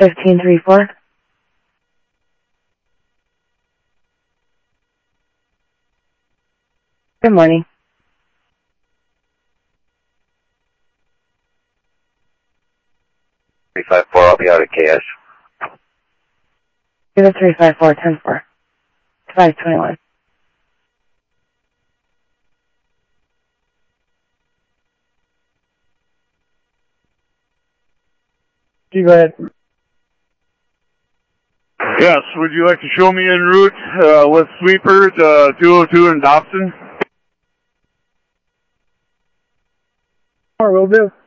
1534. Good morning. I'll be out at KS. 0354 104. 521. You go ahead. Yes, would you like to show me en route with sweeper to 202 in Dobson? Sure, will do.